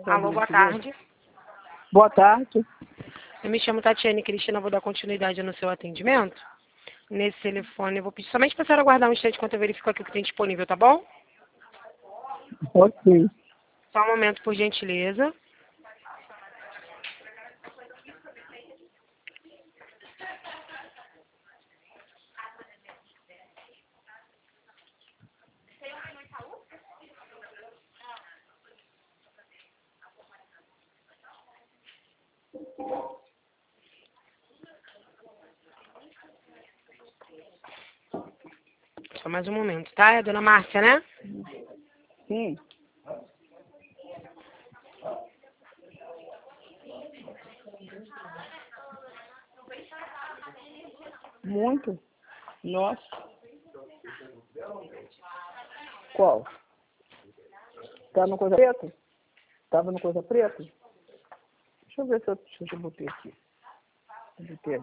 Alô, boa tarde. Boa tarde. Eu me chamo Tatiane Cristina, vou dar continuidade no seu atendimento. Nesse telefone, eu vou pedir somente para a senhora aguardar um instante enquanto eu verifico aqui o que tem disponível, tá bom? Ok. Só um momento, por gentileza. Só mais um momento, tá? É a dona Márcia, né? Sim. Muito. Nossa. Qual? Tá no coisa preta? Tava no coisa preta? Deixa eu ver se eu botei aqui. Botei.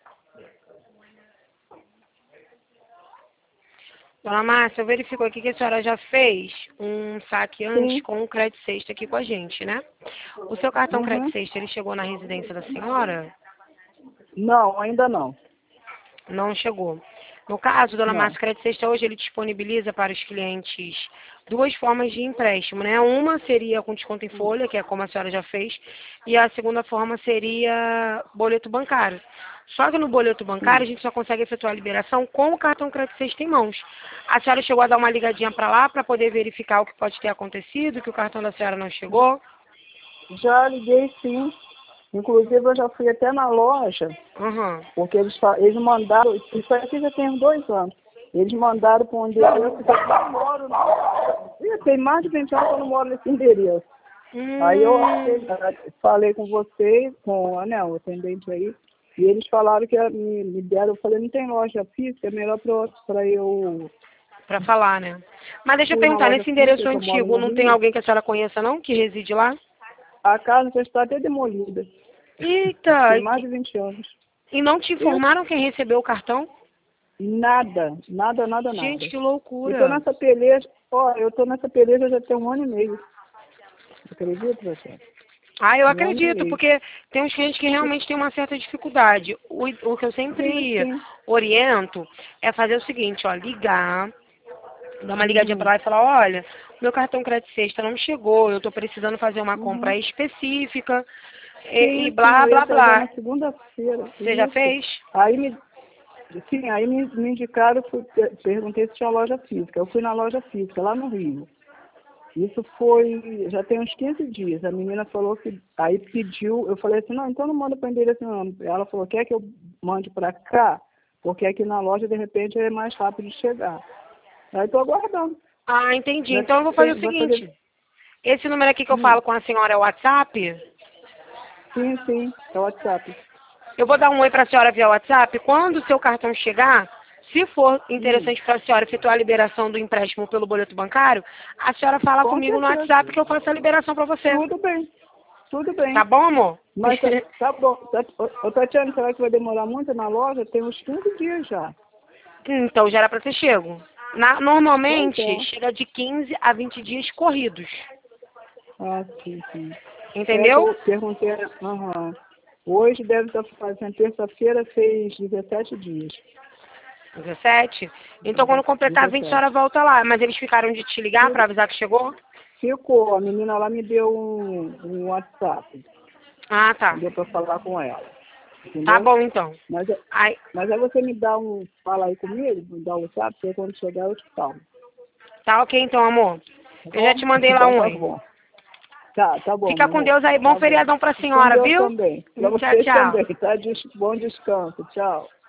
Dona Márcia, eu verifico aqui que a senhora já fez um saque antes Sim. com o Credit Sexta aqui com a gente, né? O seu cartão Credit Sexta, ele chegou na residência da senhora? Não, ainda não. Não chegou. No caso, dona Não. Márcia, o Credit Sexta hoje ele disponibiliza para os clientes duas formas de empréstimo, né? Uma seria com desconto em folha, que é como a senhora já fez, e a segunda forma seria boleto bancário. Só que no boleto bancário a gente só consegue efetuar a liberação com o cartão Credit Sexta em mãos. A senhora chegou a dar uma ligadinha para lá para poder verificar o que pode ter acontecido, que o cartão da senhora não chegou? Já liguei sim. Inclusive eu já fui até na loja, Uhum. porque eles mandaram, isso aqui já tem uns 2 anos. Eles mandaram para um endereço que eu não moro. Tem mais de 20 anos que eu não moro nesse endereço. Aí eu falei com vocês, com o atendente aí, e eles falaram que me deram, eu falei, não tem loja física, é melhor para eu Para falar, né? Mas deixa eu fui na perguntar, loja nesse física, endereço que eu moro antigo, no não tem Rio, alguém que a senhora conheça não, que reside lá? a casa já está até demolida, Eita, tem mais de 20 anos. e não te informaram quem recebeu o cartão? Nada, nada, nada, Gente, nada. que Eu tô loucura. nessa peleja, eu tô nessa peleja já tem 1 ano e meio. Acredita, você? Ah, eu 1 ano e meio. acredito, porque tem uns clientes que realmente têm uma certa dificuldade. O que eu Sim, sempre sim. oriento é fazer o seguinte, ó, ligar, dar uma ligadinha Uhum, para lá e falar, olha, meu cartão Credit Sexta não chegou, eu estou precisando fazer uma uhum. compra específica e Sim, sim, blá, eu ia blá, fazer blá. na segunda-feira, Você já isso. fez? Aí me indicaram, perguntei se tinha loja física. Eu fui na loja física, lá no Rio. Isso foi, já tem uns 15 dias. A menina falou que, aí pediu, eu falei assim, não, então não manda para o endereço não. Ela falou, quer que eu mande para cá? Porque aqui na loja, de repente, é mais rápido de chegar. Aí estou aguardando. Ah, entendi. Vai, Então eu vou fazer o vai fazer, seguinte. Esse número aqui que eu hum, falo com a senhora é o WhatsApp? sim, sim, é o WhatsApp. Eu vou dar um oi para a senhora via WhatsApp. Quando o seu cartão chegar, se for Hum, interessante para a senhora efetuar a liberação do empréstimo pelo boleto bancário, a senhora fala com comigo no certeza. WhatsApp que eu faço a liberação para você. Tudo bem, tudo bem. Tá bom, amor? Mas tá bom. Ô, Tatiana, será que vai demorar muito na loja? Tem uns 15 dias já. Então já era para ter chego. Pois Normalmente é. chega de 15 a 20 dias corridos. Ah, sim, sim. É que Entendeu? eu perguntei, aham. Hoje deve estar fazendo, terça-feira fez 17 dias. 17. Então quando completar 20 a 17. senhora volta lá. Mas eles ficaram de te ligar para Tudo avisar que chegou? ficou. A menina lá me deu um WhatsApp. Ah, tá. Deu para falar com ela. Tá Entendeu? bom, então. Mas, Aí, mas aí você me dá fala aí comigo, me dá o WhatsApp, porque quando chegar eu te falo. tá ok, então, amor. Tá Eu já bom? te mandei lá Então um tá oi. bom. Tá bom, Fica meu com amor. Deus aí. Bom Tá bom. feriadão pra Com senhora, Deus viu? também. Para Tchau, vocês tchau. também, tá? Bom descanso. Tchau.